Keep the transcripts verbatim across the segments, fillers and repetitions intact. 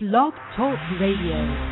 Blog Talk Radio.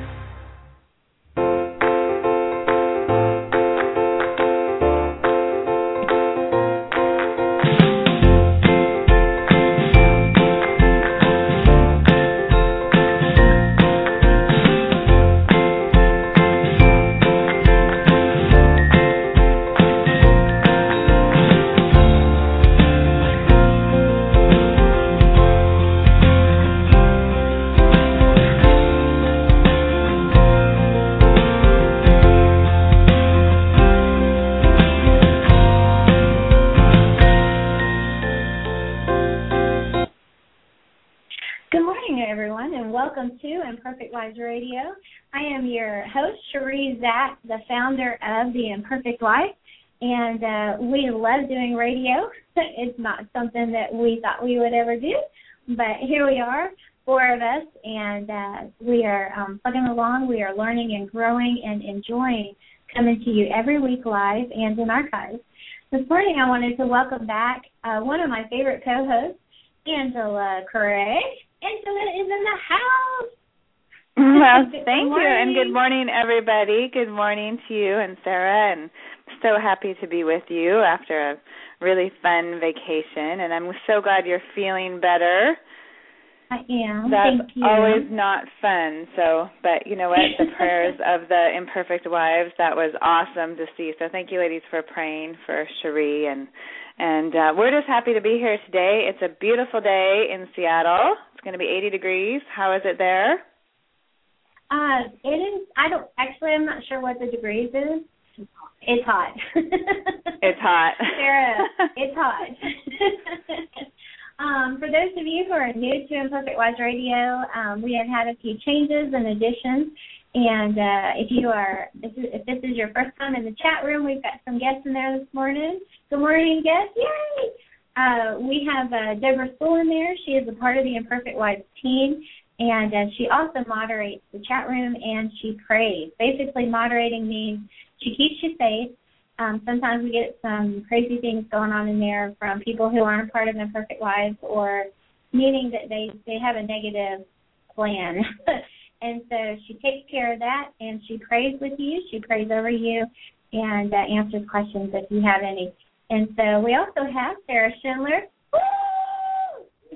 Imperfect Lives Radio. I am your host, Cherie Zach, the founder of The Imperfect Life, and uh, we love doing radio. It's not something that we thought we would ever do, but here we are, four of us, and uh, we are um, plugging along. We are learning and growing and enjoying coming to you every week live and in archives. This morning I wanted to welcome back uh, one of my favorite co-hosts, Angela Craig. Angela is in the house. Well, thank you, and good morning, everybody. Good morning to you and Sarah, and so happy to be with you after a really fun vacation, and I'm so glad you're feeling better. I am. That's thank you. always not fun, so, but you know what, the prayers of the Imperfect Wives, that was awesome to see, so thank you, ladies, for praying for Cherie, and, and uh, we're just happy to be here today. It's a beautiful day in Seattle. It's going to be eighty degrees. How is it there? Uh, it is, I don't, actually I'm not sure what the degrees is. It's hot. It's hot. Sarah, it's hot. um, for those of you who are new to Imperfect Wives Radio, um, we have had a few changes and additions, and uh, if you are, if, if this is your first time in the chat room, we've got some guests in there this morning. Good morning, guests. Yay! Uh, we have uh, Deborah Spool in there. She is a part of the Imperfect Wives team. And uh, she also moderates the chat room, and she prays. Basically, moderating means she keeps you safe. Um, sometimes we get some crazy things going on in there from people who aren't a part of Imperfect Lives, or meaning that they, they have a negative plan. And so she takes care of that, and she prays with you. She prays over you and uh, answers questions if you have any. And so we also have Sarah Schindler. Woo!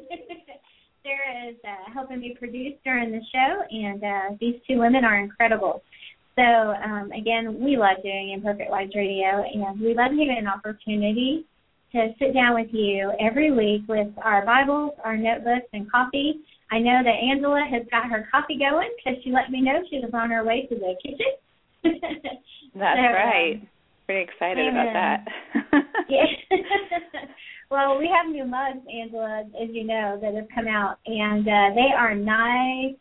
Sarah is uh, helping me produce during the show, and uh, these two women are incredible. So, um, again, we love doing Imperfect Lives Radio, and we love having an opportunity to sit down with you every week with our Bibles, our notebooks, and coffee. I know that Angela has got her coffee going because she let me know she was on her way to the kitchen. That's so, right. Um, Pretty excited and, about that. Yeah. Well, we have new mugs, Angela, as you know, that have come out, and uh, they are nice,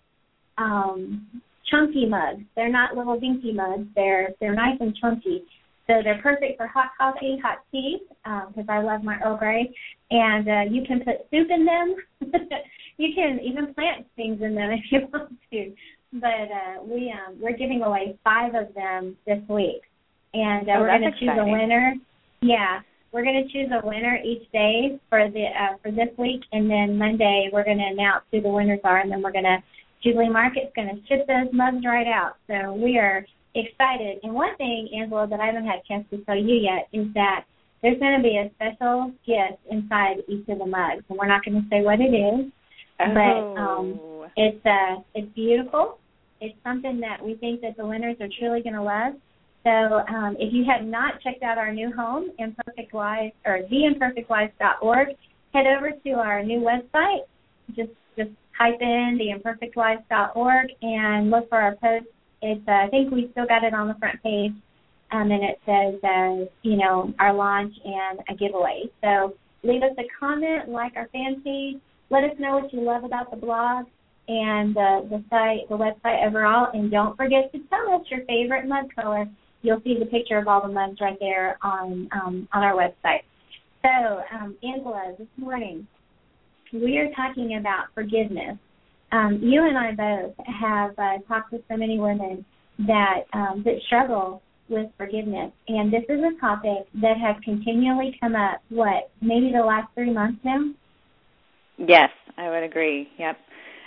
um, chunky mugs. They're not little dinky mugs. They're they're nice and chunky. So they're perfect for hot coffee, hot tea, because um, I love my Earl Grey, and uh, you can put soup in them. You can even plant things in them if you want to. But uh, we um, we're giving away five of them this week, and uh, oh, we're going to choose exciting. a winner. Yeah. We're going to choose a winner each day for the uh, for this week, and then Monday we're going to announce who the winners are, and then we're going to, Jubilee Market's going to ship those mugs right out. So we are excited. And one thing, Angela, that I haven't had a chance to tell you yet is that there's going to be a special gift inside each of the mugs, and we're not going to say what it is, oh. but um, it's uh, it's beautiful. It's something that we think that the winners are truly going to love. So um, if you have not checked out our new home, Imperfect Lives, or the imperfect lives dot org, head over to our new website. Just just type in the imperfect lives dot org and look for our post. It's uh, I think we still got it on the front page, um, and it says, uh, you know, our launch and a giveaway. So leave us a comment, like our fan page. Let us know what you love about the blog and uh, the site, the website overall, and don't forget to tell us your favorite mug color. You'll see the picture of all the mugs right there on um, on our website. So, um, Angela, this morning we are talking about forgiveness. Um, you and I both have uh, talked with so many women that um, that struggle with forgiveness, and this is a topic that has continually come up. What, maybe the last three months now? Yes, I would agree. Yep.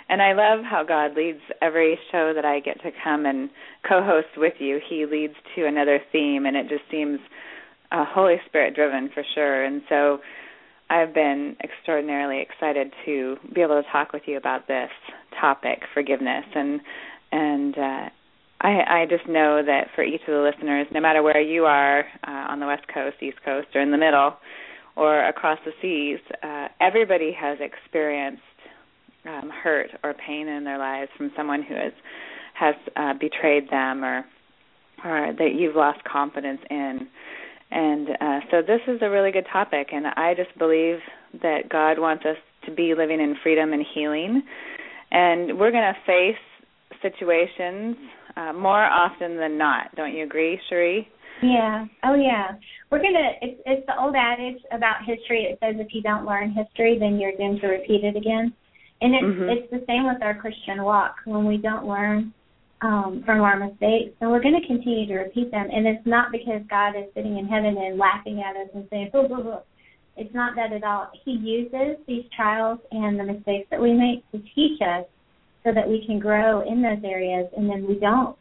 and I love how God leads every show that I get to come and co-host with you. He leads to another theme, and it just seems uh, Holy Spirit driven for sure. And so I've been extraordinarily excited to be able to talk with you about this topic, forgiveness, and and uh, I, I just know that for each of the listeners, no matter where you are uh, on the West Coast, East Coast, or in the middle, or across the seas, uh, everybody has experienced um, hurt or pain in their lives from someone who has has uh, betrayed them, or or that you've lost confidence in. And uh, so this is a really good topic, and I just believe that God wants us to be living in freedom and healing. And we're going to face situations uh, more often than not. Don't you agree, Cherie? Yeah. Oh, yeah. We're going to, it's, it's the old adage about history. It says if you don't learn history, then you're doomed to repeat it again. And it's, mm-hmm. it's the same with our Christian walk. When we don't learn um, from our mistakes, then we're going to continue to repeat them. And it's not because God is sitting in heaven and laughing at us and saying, oh, oh, oh. It's not that at all. He uses these trials and the mistakes that we make to teach us so that we can grow in those areas, and then we don't.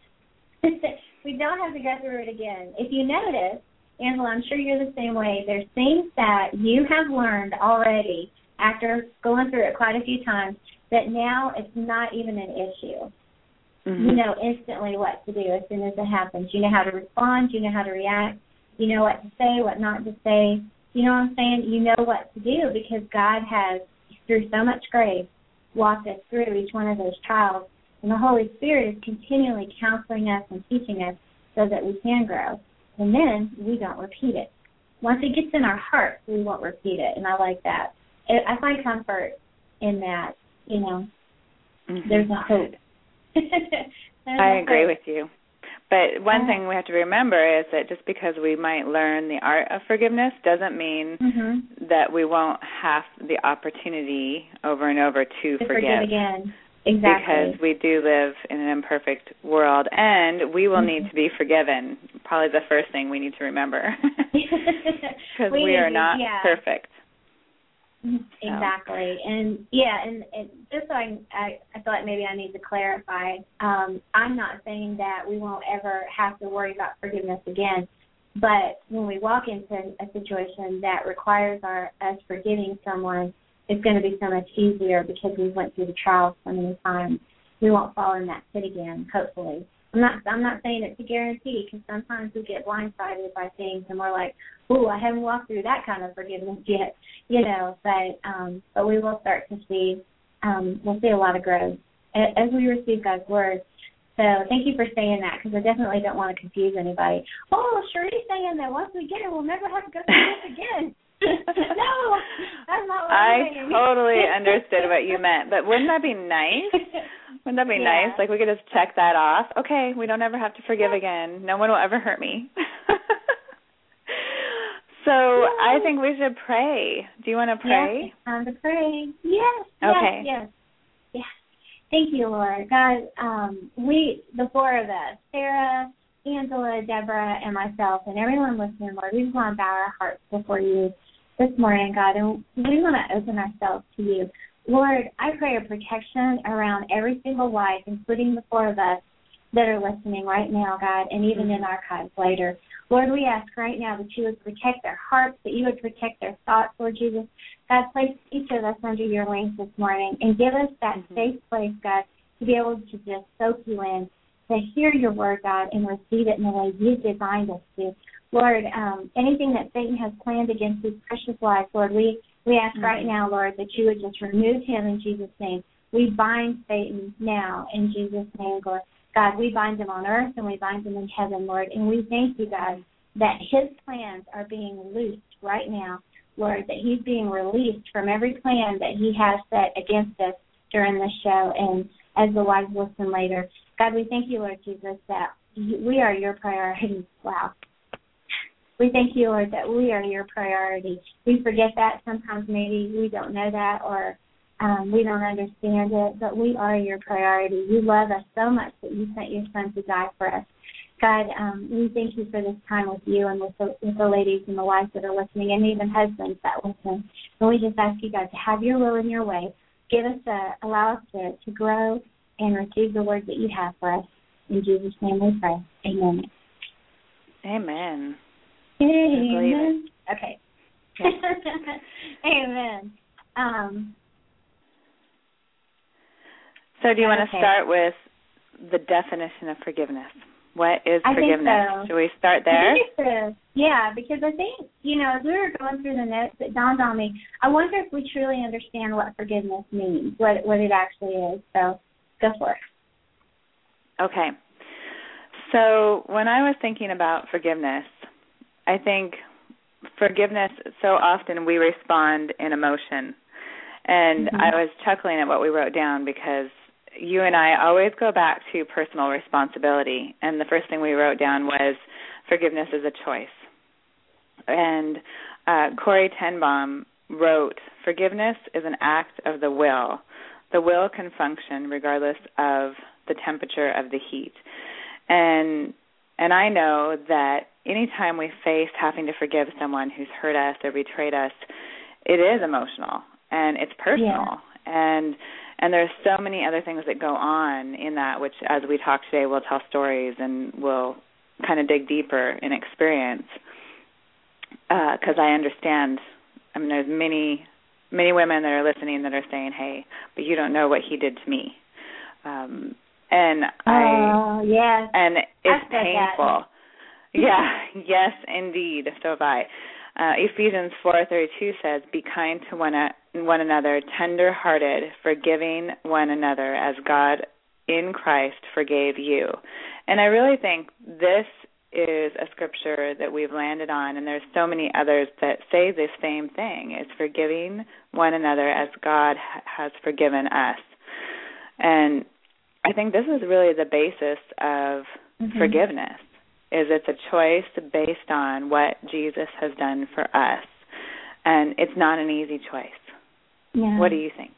We don't have to go through it again. If you notice, Angela, I'm sure you're the same way, there's things that you have learned already after going through it quite a few times that now it's not even an issue. Mm-hmm. You know instantly what to do as soon as it happens. You know how to respond. You know how to react. You know what to say, what not to say. You know what I'm saying? You know what to do because God has, through so much grace, walked us through each one of those trials. And the Holy Spirit is continually counseling us and teaching us so that we can grow. And then we don't repeat it. Once it gets in our heart, we won't repeat it. And I like that. I find comfort in that, you know. Mm-hmm. There's a hope. There's I a agree hope. with you. But one thing we have to remember is that just because we might learn the art of forgiveness doesn't mean mm-hmm. that we won't have the opportunity over and over to, to forgive. forgive again. Exactly. Because we do live in an imperfect world, and we will mm-hmm. need to be forgiven. Probably the first thing we need to remember. Because we, we are not yeah. perfect. Exactly. So. And, yeah, and, and just so I, I, I feel like maybe I need to clarify, um, I'm not saying that we won't ever have to worry about forgiveness again, but when we walk into a situation that requires our us forgiving someone, it's going to be so much easier because we went through the trial so many times. We won't fall in that pit again, hopefully. I'm not I'm not saying it's a guarantee because sometimes we get blindsided by things and we're like, ooh, I haven't walked through that kind of forgiveness yet, you know, but um, but we will start to see, um, we'll see a lot of growth as we receive God's word. So thank you for saying that because I definitely don't want to confuse anybody. Oh, Cherie's saying that once we get it, we'll never have to go through this again. No, that's not what I I'm saying. totally understood what you meant, but wouldn't that be nice? Wouldn't that be yeah. nice? Like we could just check that off. Okay, we don't ever have to forgive again. No one will ever hurt me. So yeah. I think we should pray. Do you want to pray? Yes, it's time to pray. Yes, okay. yes, yes, yes. Thank you, Lord. God, um, we, the four of us, Sarah, Angela, Deborah, and myself, and everyone listening, Lord, we just want to bow our hearts before you this morning, God, and we want to open ourselves to you. Lord, I pray a protection around every single life, including the four of us that are listening right now, God, and even in archives later. Lord, we ask right now that you would protect their hearts, that you would protect their thoughts, Lord Jesus. God, place each of us under your wings this morning and give us that mm-hmm. safe place, God, to be able to just soak you in, to hear your word, God, and receive it in the way you designed us to. Lord, um, anything that Satan has planned against these precious lives, Lord, we, we ask mm-hmm. right now, Lord, that you would just remove him in Jesus' name. We bind Satan now in Jesus' name, Lord. God, we bind him on earth and we bind him in heaven, Lord. And we thank you, God, that his plans are being loosed right now, Lord, that he's being released from every plan that he has set against us during this show and as the wives listen later. God, we thank you, Lord Jesus, that we are your priority. Wow. We thank you, Lord, that we are your priority. We forget that. Sometimes maybe we don't know that or um, we don't understand it, but we are your priority. You love us so much that you sent your son to die for us. God, um, we thank you for this time with you and with the, with the ladies and the wives that are listening and even husbands that listen. And we just ask you, God, to have your will and your way. give us, a, allow us to, to grow and receive the word that you have for us. In Jesus' name we pray. Amen. Amen. Amen. Okay. Amen. Um, so do you want to okay. start with the definition of forgiveness? What is I forgiveness? Think so. Should we start there? I think so. Yeah, because I think, you know, as we were going through the notes, it dawned on me, I wonder if we truly understand what forgiveness means, what what it actually is. So go for it. Okay. So when I was thinking about forgiveness, I think forgiveness, so often we respond in emotion. And mm-hmm. I was chuckling at what we wrote down because you and I always go back to personal responsibility. And the first thing we wrote down was forgiveness is a choice. And uh, Corrie ten Boom wrote, forgiveness is an act of the will. The will can function regardless of the temperature of the heat. And and I know that anytime we face having to forgive someone who's hurt us or betrayed us, it is emotional and it's personal. Yeah. And and there's so many other things that go on in that, which as we talk today, we'll tell stories and we'll kind of dig deeper in experience. Because uh, I understand, I mean, there's many, many women that are listening that are saying, hey, but you don't know what he did to me. Um, and I, uh, yes. and it's I painful. Yeah, yes, indeed. So have I. Uh, Ephesians four thirty-two says, be kind to one, one another, tender-hearted, forgiving one another as God in Christ forgave you. And I really think this is a scripture that we've landed on, and there's so many others that say the same thing. It's forgiving one another as God ha- has forgiven us. And I think this is really the basis of mm-hmm. forgiveness, is it's a choice based on what Jesus has done for us. And it's not an easy choice. Yeah. What do you think?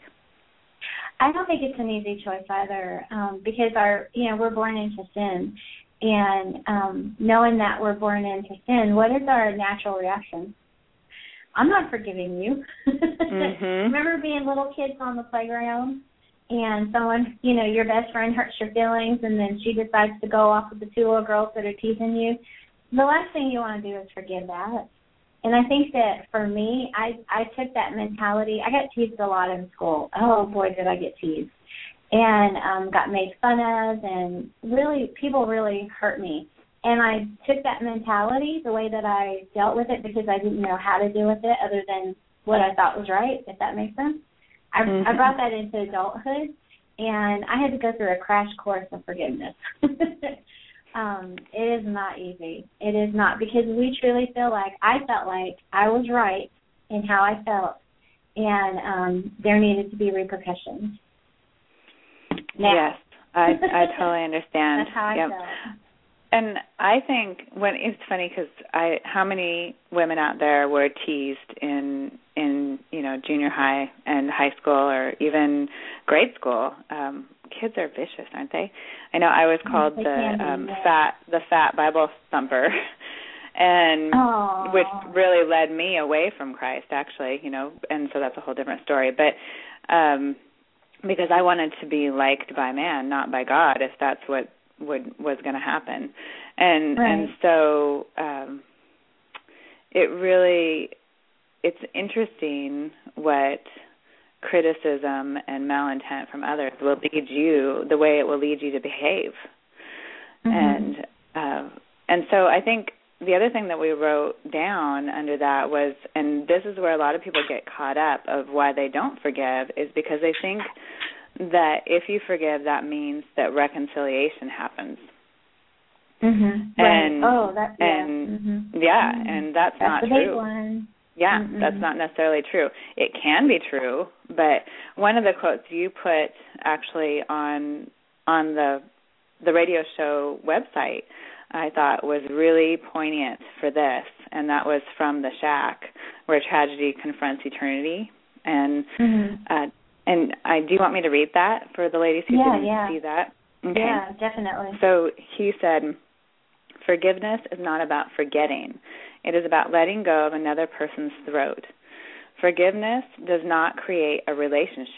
I don't think it's an easy choice either, um, because our, you know, we're born into sin. And um, knowing that we're born into sin, what is our natural reaction? I'm not forgiving you. Mm-hmm. Remember being little kids on the playground and someone, you know, your best friend hurts your feelings and then she decides to go off with the two little girls that are teasing you? The last thing you want to do is forgive that. And I think that for me, I, I took that mentality. I got teased a lot in school. Oh, boy, did I get teased. And um, got made fun of, and really, people really hurt me. And I took that mentality, the way that I dealt with it, because I didn't know how to deal with it other than what I thought was right, if that makes sense. I, mm-hmm. I brought that into adulthood, and I had to go through a crash course of forgiveness. um, it is not easy. It is not, because we truly feel like, I felt like I was right in how I felt, and um, there needed to be repercussions. Now. Yes, I I totally understand. That's how I yep. felt. And I think when it's funny because I how many women out there were teased in in you know junior high and high school or even grade school. Um, kids are vicious, aren't they? I know I was called yes, the um, be, yeah. fat the fat Bible thumper, and Aww. which really led me away from Christ, actually. You know, and so that's a whole different story. But um, because I wanted to be liked by man, not by God, if that's what would was going to happen. And right. and so um, it really, it's interesting what criticism and malintent from others will lead you, the way it will lead you to behave. Mm-hmm. And uh, and so I think the other thing that we wrote down under that was, and this is where a lot of people get caught up of why they don't forgive, is because they think that if you forgive, that means that reconciliation happens. Mm-hmm. And, right. Oh, that, yeah. And, mm-hmm. yeah, mm-hmm. and that's, that's not the true. Big one. Yeah, mm-hmm. that's not necessarily true. It can be true, but one of the quotes you put actually on on the the radio show website, I thought was really poignant for this, and that was from The Shack, where tragedy confronts eternity. And mm-hmm. uh, and I do you want me to read that for the ladies who yeah, didn't yeah. see that? Okay. Yeah, definitely. So he said, forgiveness is not about forgetting. It is about letting go of another person's throat. Forgiveness does not create a relationship,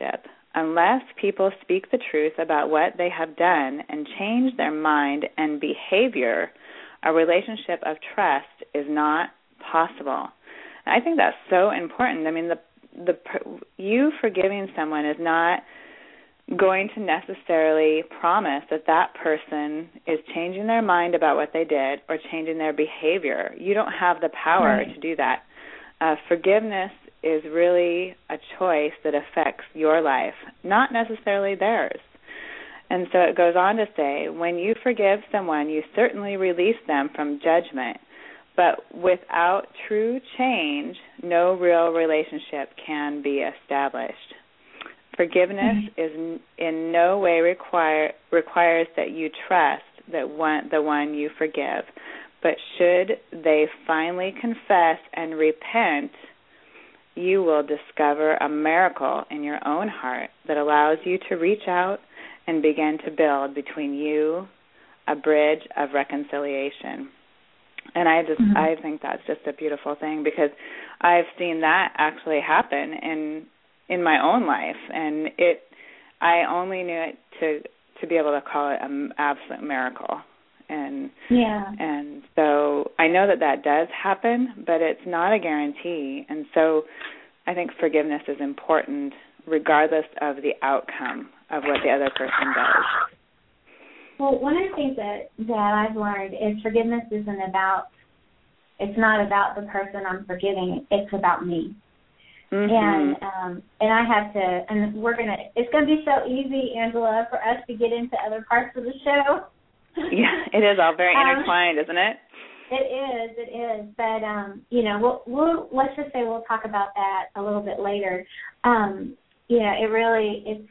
unless people speak the truth about what they have done and change their mind and behavior, a relationship of trust is not possible. And I think that's so important. I mean, the the you forgiving someone is not going to necessarily promise that that person is changing their mind about what they did or changing their behavior. You don't have the power right. to do that. Uh, forgiveness is really a choice that affects your life, not necessarily theirs. And so it goes on to say, when you forgive someone, you certainly release them from judgment, but without true change, no real relationship can be established. Forgiveness mm-hmm. is in no way require, requires that you trust that one, the one you forgive, but should they finally confess and repent, you will discover a miracle in your own heart that allows you to reach out and begin to build between you a bridge of reconciliation. And I just mm-hmm. I think that's just a beautiful thing, because I've seen that actually happen in in my own life, and it I only knew it to to be able to call it an absolute miracle. And yeah. and so I know that that does happen, but it's not a guarantee. And so I think forgiveness is important regardless of the outcome of what the other person does. Well, one of the things that, that I've learned is forgiveness isn't about, it's not about the person I'm forgiving, it's about me. Mm-hmm. And um, and I have to, and we're going to, it's going to be so easy, Angela, for us to get into other parts of the show. Yeah, it is all very intertwined, um, isn't it? It is, it is. But, um, you know, we'll, we'll, let's just say we'll talk about that a little bit later. Um, you know, it really, it's,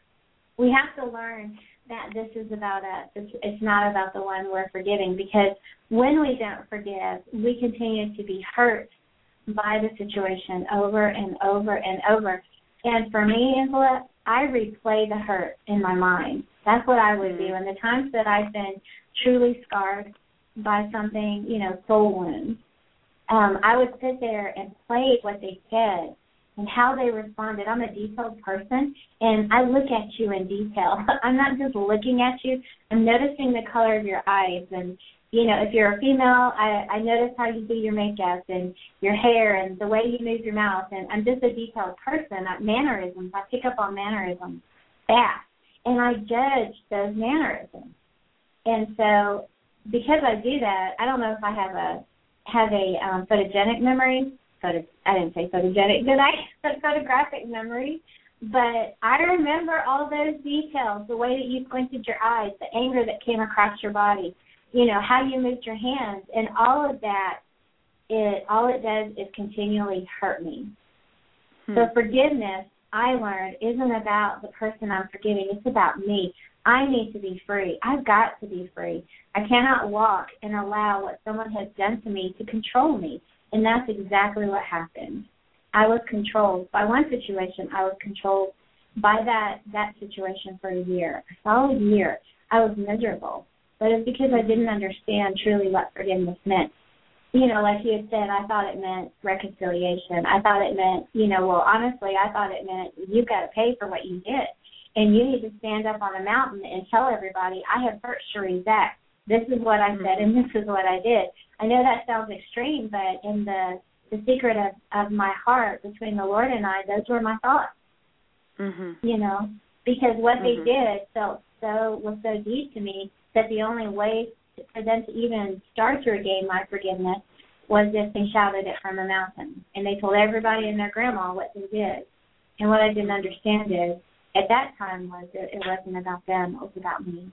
we have to learn that this is about us. It's, it's not about the one we're forgiving, because when we don't forgive, we continue to be hurt by the situation over and over and over. And for me, Angela, I replay the hurt in my mind. That's what I would do. And the times that I've been truly scarred by something, you know, soul wounds, um, I would sit there and play what they said and how they responded. I'm a detailed person, and I look at you in detail. I'm not just looking at you. I'm noticing the color of your eyes. And, you know, if you're a female, I, I notice how you do your makeup and your hair and the way you move your mouth. And I'm just a detailed person. I, mannerisms, I pick up on mannerisms fast, and I judge those mannerisms. And so because I do that, I don't know if I have a have a um, photogenic memory. Photo, I didn't say photogenic, did I? Photographic memory. But I remember all those details, the way that you squinted your eyes, the anger that came across your body, you know, how you moved your hands, and all of that, it all it does is continually hurt me. Hmm. So forgiveness, I learned, isn't about the person I'm forgiving. It's about me. I need to be free. I've got to be free. I cannot walk and allow what someone has done to me to control me. And that's exactly what happened. I was controlled by one situation. I was controlled by that, that situation for a year, a solid year. I was miserable. But it's because I didn't understand truly what forgiveness meant. You know, like you had said, I thought it meant reconciliation. I thought it meant, you know, well, honestly, I thought it meant you've got to pay for what you did. And you need to stand up on a mountain and tell everybody, I have hurt Cherie Zach. This is what I said, and this is what I did. I know that sounds extreme, but in the, the secret of, of my heart, between the Lord and I, those were my thoughts. Mm-hmm. You know, because what mm-hmm. they did felt so, was so deep to me that the only way for them to even start to regain my forgiveness was if they shouted it from a mountain. And they told everybody and their grandma what they did. And what I didn't understand is, at that time, was that it wasn't about them, it was about me.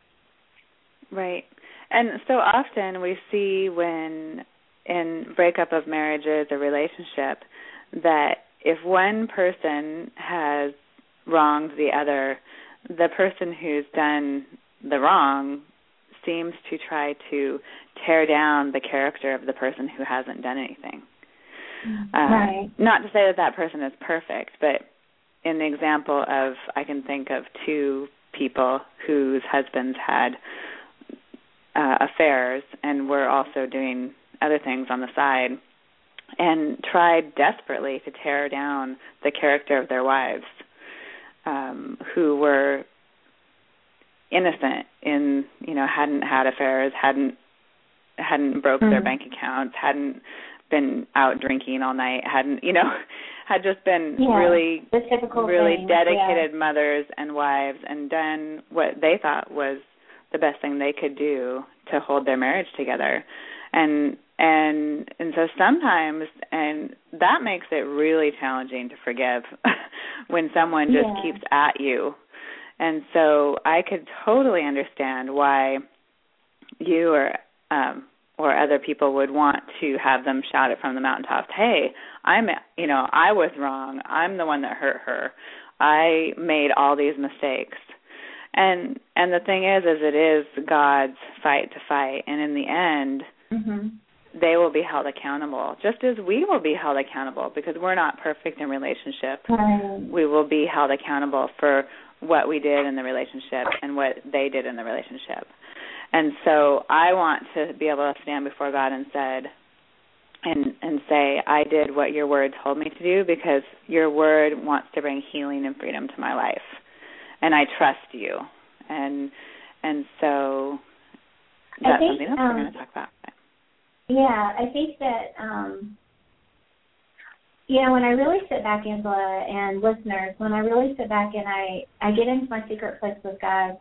Right. And so often we see when in breakup of marriages or relationship that if one person has wronged the other, the person who's done the wrong seems to try to tear down the character of the person who hasn't done anything. Uh, right. Not to say that that person is perfect, but in the example of, I can think of two people whose husbands had uh, affairs and were also doing other things on the side and tried desperately to tear down the character of their wives. um, who were innocent in, you know, hadn't had affairs, hadn't hadn't broke mm-hmm. their bank accounts, hadn't been out drinking all night, hadn't, you know, had just been yeah, really, really thing. dedicated yeah. mothers and wives, and done what they thought was the best thing they could do to hold their marriage together. And and and so sometimes, and that makes it really challenging to forgive when someone just yeah. keeps at you. And so I could totally understand why you or um, or other people would want to have them shout it from the mountaintops, hey, I'm, you know, I was wrong. I'm the one that hurt her. I made all these mistakes. And and the thing is, is it is God's fight to fight. And in the end, mm-hmm. they will be held accountable, just as we will be held accountable, because we're not perfect in relationship. Right. We will be held accountable for what we did in the relationship and what they did in the relationship. And so I want to be able to stand before God and said, and and say, I did what your word told me to do, because your word wants to bring healing and freedom to my life, and I trust you. And and so that's think, something else um, we're going to talk about. Yeah, I think that, um, you know, when I really sit back, Angela, and listeners, when I really sit back and I, I get into my secret place with God,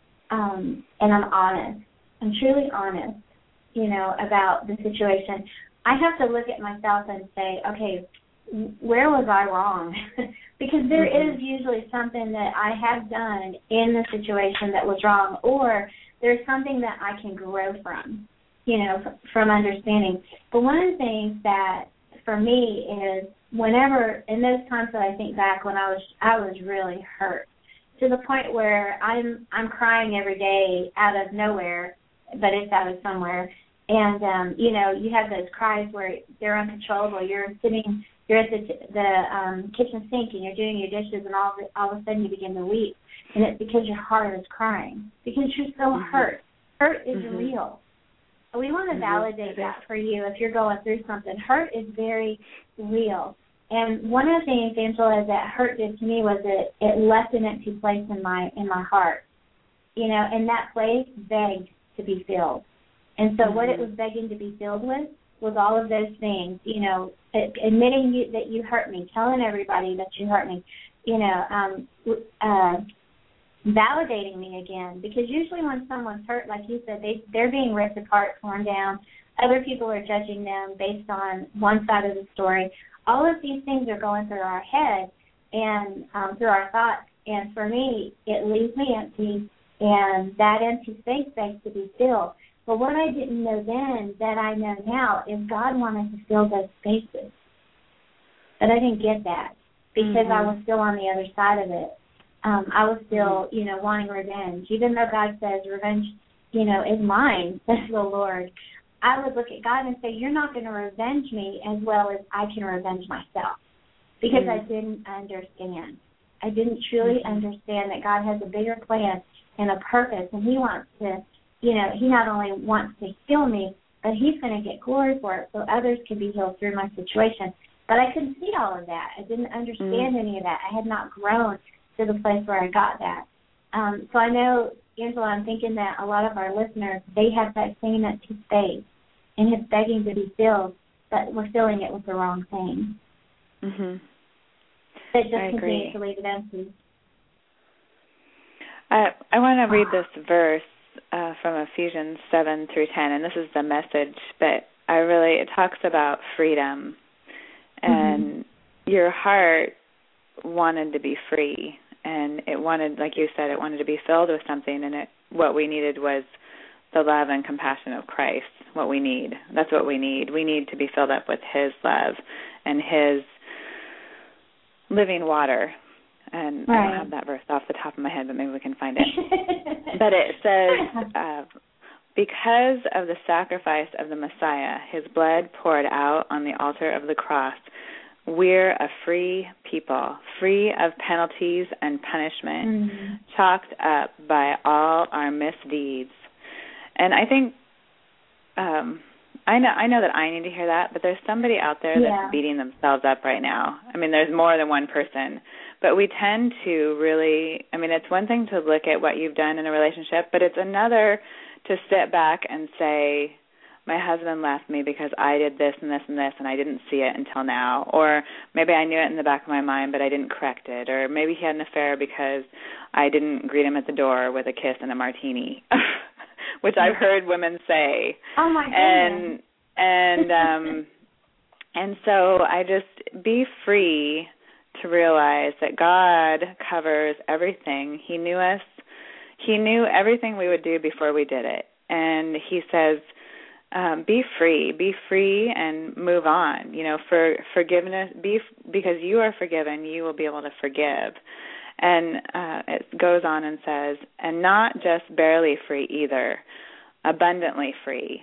um, and I'm honest, I'm truly honest, you know, about the situation, I have to look at myself and say, okay, where was I wrong? Because there mm-hmm. is usually something that I have done in the situation that was wrong, or there's something that I can grow from, you know, from understanding. But one of the things that for me is whenever, in those times that I think back when I was I was really hurt, to the point where I'm I'm crying every day out of nowhere, but it's out of somewhere. And, um, you know, you have those cries where they're uncontrollable. You're sitting, you're at the the um, kitchen sink and you're doing your dishes, and all of, it, all of a sudden you begin to weep. And it's because your heart is crying, because you're so mm-hmm. hurt. Hurt is mm-hmm. real. We want to mm-hmm. validate that for you if you're going through something. Hurt is very real. And one of the things, Angela, that hurt did to me was it, it left an empty place in my in my heart. You know, and that place begged to be filled. And so mm-hmm. what it was begging to be filled with was all of those things, you know, admitting you, that you hurt me, telling everybody that you hurt me, you know, um, uh, validating me again. Because usually when someone's hurt, like you said, they, they're being ripped apart, torn down. Other people are judging them based on one side of the story. All of these things are going through our head and um, through our thoughts. And for me, it leaves me empty, and that empty space begs to be filled. But what I didn't know then that I know now is God wanted to fill those spaces. But I didn't get that because mm-hmm. I was still on the other side of it. Um, I was still, you know, wanting revenge. Even though God says revenge, you know, is mine, says the Lord, I would look at God and say, you're not going to revenge me as well as I can revenge myself, because mm-hmm. I didn't understand. I didn't truly mm-hmm. understand that God has a bigger plan and a purpose, and he wants to, you know, he not only wants to heal me, but he's going to get glory for it so others can be healed through my situation. But I couldn't see all of that. I didn't understand mm-hmm. any of that. I had not grown to the place where I got that. Um, so I know, Angela, I'm thinking that a lot of our listeners, they have that same empty space, and it's begging to be filled, but we're filling it with the wrong thing. Mm-hmm. It just I continues agree. to leave it empty. I, I want to read this verse uh, from Ephesians seven through ten, and this is the Message, but I really, it talks about freedom, and mm-hmm. your heart wanted to be free, and it wanted, like you said, it wanted to be filled with something, and it, what we needed was the love and compassion of Christ, what we need. That's what we need. We need to be filled up with his love and his living water. And right. I don't have that verse off the top of my head, but maybe we can find it. But it says, uh, because of the sacrifice of the Messiah, his blood poured out on the altar of the cross, we're a free people, free of penalties and punishment, mm-hmm. chalked up by all our misdeeds. And I think, um, I know I know that I need to hear that, but there's somebody out there yeah. that's beating themselves up right now. I mean, there's more than one person, but we tend to really, I mean, it's one thing to look at what you've done in a relationship, but it's another to sit back and say, my husband left me because I did this and this and this, and I didn't see it until now. Or maybe I knew it in the back of my mind, but I didn't correct it. Or maybe he had an affair because I didn't greet him at the door with a kiss and a martini, which I've heard women say. Oh, my goodness. And, and, um, and so I just be free to realize that God covers everything. He knew us. He knew everything we would do before we did it. And he says, Um, be free, be free and move on. You know, for forgiveness, be because you are forgiven, you will be able to forgive. And uh, it goes on and says, and not just barely free either, abundantly free.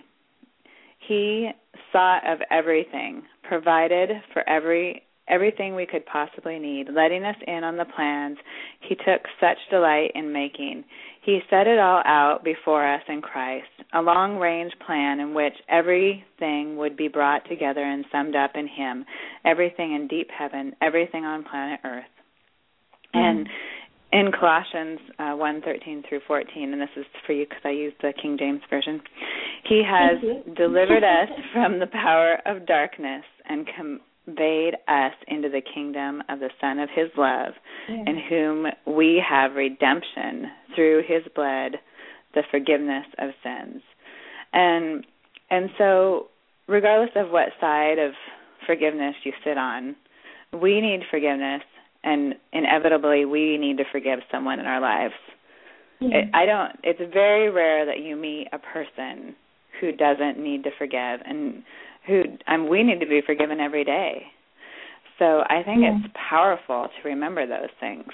He sought of everything, provided for every everything we could possibly need, letting us in on the plans he took such delight in making. He set it all out before us in Christ, a long-range plan in which everything would be brought together and summed up in him, everything in deep heaven, everything on planet Earth. Mm-hmm. And in Colossians uh, one thirteen through fourteen, and this is for you because I use the King James Version, he has delivered us from the power of darkness and com- conveyed us into the kingdom of the Son of his love, yeah. in whom we have redemption through his blood, the forgiveness of sins. And and so regardless of what side of forgiveness you sit on, we need forgiveness, and inevitably we need to forgive someone in our lives. Yeah. It, I don't. It's very rare that you meet a person who doesn't need to forgive, and who um, we need to be forgiven every day. So I think yeah. it's powerful to remember those things.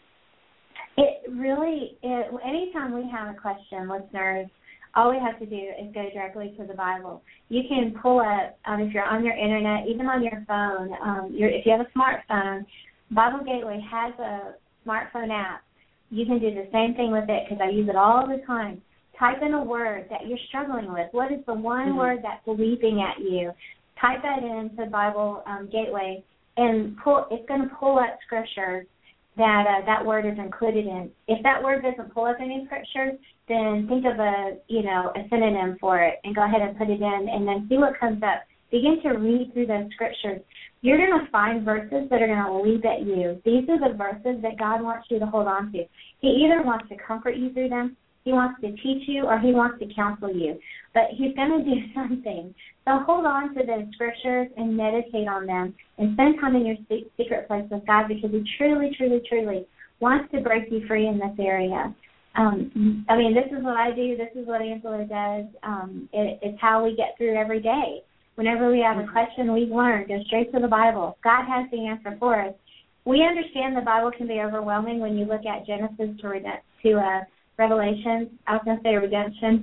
It really, it, anytime we have a question, listeners, all we have to do is go directly to the Bible. You can pull up, um, if you're on your internet, even on your phone, um, your, if you have a smartphone, Bible Gateway has a smartphone app. You can do the same thing with it because I use it all the time. Type in a word that you're struggling with. What is the one mm-hmm. word that's leaping at you? Type that into Bible um, Gateway, and pull. It's going to pull up scriptures that uh, that word is included in. If that word doesn't pull up any scriptures, then think of a you know a synonym for it, and go ahead and put it in, and then see what comes up. Begin to read through those scriptures. You're going to find verses that are going to leap at you. These are the verses that God wants you to hold on to. He either wants to comfort you through them, he wants to teach you, or he wants to counsel you. But he's going to do something. So hold on to those scriptures and meditate on them and spend time in your secret place with God, because he truly, truly, truly wants to break you free in this area. Um, I mean, this is what I do. This is what Angela does. Um, it, it's how we get through every day. Whenever we have a question we've learned, go straight to the Bible. God has the answer for us. We understand the Bible can be overwhelming when you look at Genesis to, to uh, Revelation. I was going to say redemption.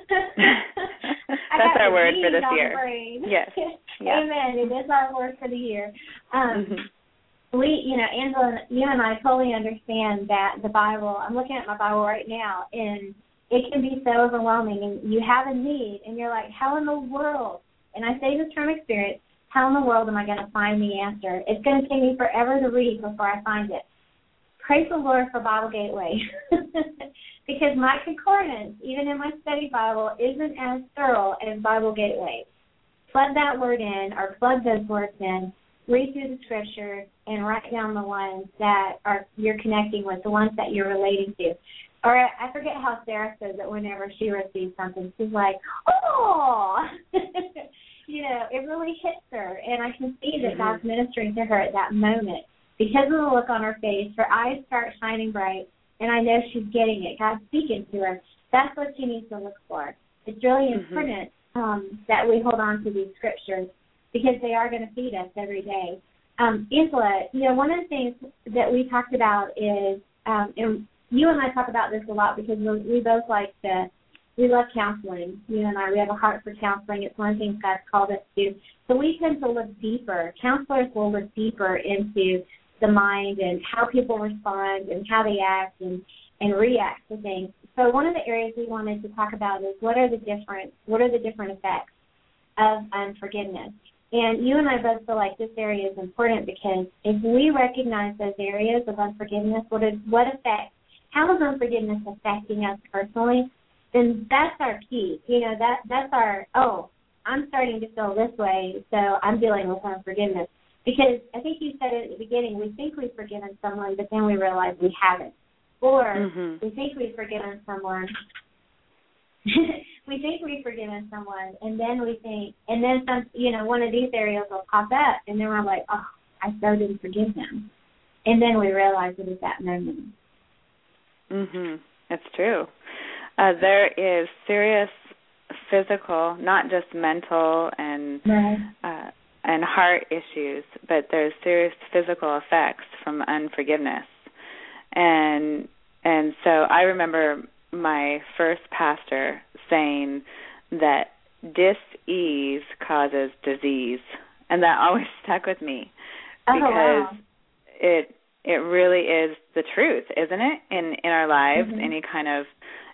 That's our word for this year. Yes. Yeah. Amen. It is our word for the year. Um, mm-hmm. We, you know, Angela, you and I totally understand that the Bible, I'm looking at my Bible right now, and it can be so overwhelming, and you have a need, and you're like, how in the world? And I say this from experience, how in the world am I going to find the answer? It's going to take me forever to read before I find it. Praise the Lord for Bible Gateway. Because my concordance, even in my study Bible, isn't as thorough as Bible Gateway. Plug that word in, or plug those words in, read through the scriptures, and write down the ones that are you're connecting with, the ones that you're relating to. Or I forget how Sarah says it whenever she receives something. She's like, oh! You know, it really hits her. And I can see that mm-hmm. God's ministering to her at that moment. Because of the look on her face, her eyes start shining bright, and I know she's getting it. God's speaking to her. That's what she needs to look for. It's really mm-hmm. important um, that we hold on to these scriptures, because they are going to feed us every day. Um, Angela, you know, one of the things that we talked about is, um, and you and I talk about this a lot because we, we both like to, we love counseling. You and I, we have a heart for counseling. It's one of the things God's called us to do. So we tend to look deeper. Counselors will look deeper into the mind and how people respond and how they act and, and react to things. So one of the areas we wanted to talk about is what are the different, what are the different effects of unforgiveness. And you and I both feel like this area is important because if we recognize those areas of unforgiveness, what is, what affects, how is unforgiveness affecting us personally, then that's our key. You know, that that's our, oh, I'm starting to feel this way, so I'm dealing with unforgiveness. Because I think you said it at the beginning, we think we've forgiven someone, but then we realize we haven't. Or mm-hmm. we think we've forgiven someone, we think we've forgiven someone, and then we think, and then some, you know, one of these areas will pop up, and then we're like, oh, I so didn't forgive them. And then we realize it at that moment. Mhm. That's true. Uh, there is serious physical, not just mental and right. uh, and heart issues, but there's serious physical effects from unforgiveness. And and so I remember my first pastor saying that dis-ease causes disease, and that always stuck with me because oh, wow. it it really is the truth, isn't it? In in our lives, mm-hmm. any kind of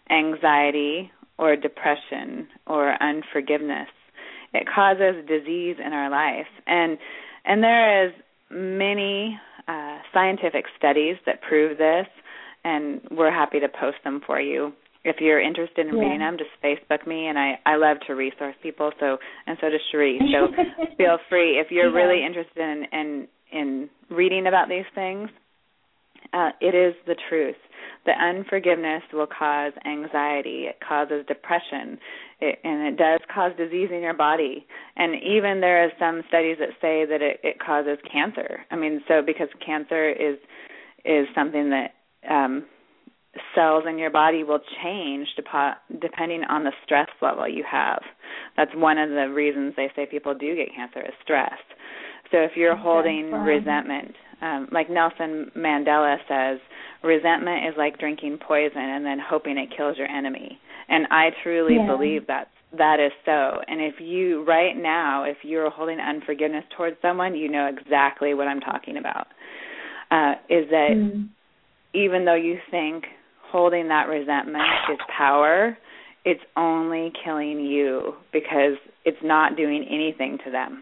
anxiety or depression or unforgiveness, it causes disease in our life. And and there is many uh, scientific studies that prove this, and we're happy to post them for you. If you're interested in yeah. reading them, just Facebook me, and I, I love to resource people, so and so does Cherie. So feel free. If you're yeah. really interested in, in, in reading about these things, uh, it is the truth. The unforgiveness will cause anxiety. It causes depression, it, and it does cause disease in your body. And even there are some studies that say that it, it causes cancer. I mean, so because cancer is is something that um, cells in your body will change dep- depending on the stress level you have. That's one of the reasons they say people do get cancer is stress. So if you're holding wow. resentment, um, like Nelson Mandela says, resentment is like drinking poison and then hoping it kills your enemy. And I truly yeah. believe that that is so. And if you, right now, if you're holding unforgiveness towards someone, you know exactly what I'm talking about, uh, is that mm. even though you think holding that resentment is power, it's only killing you because it's not doing anything to them.